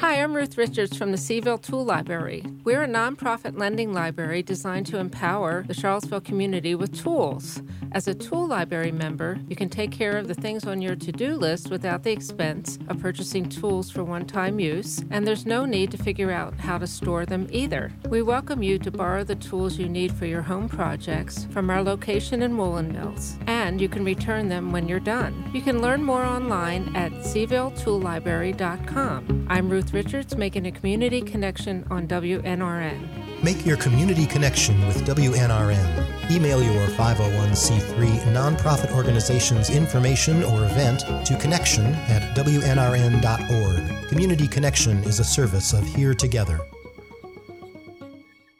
Hi, I'm Ruth Richards from the Seville Tool Library. We're a nonprofit lending library designed to empower the Charlottesville community with tools. As a tool library member, you can take care of the things on your to-do list without the expense of purchasing tools for one-time use, and there's no need to figure out how to store them either. We welcome you to borrow the tools you need for your home projects from our location in Woolen Mills, and you can return them when you're done. You can learn more online at SevilleToolLibrary.com. I'm Ruth Richards, making a community connection on WNRN. Make your community connection with WNRN. Email your 501c3 nonprofit organization's information or event to connection@WNRN.org. Community Connection is a service of Here Together.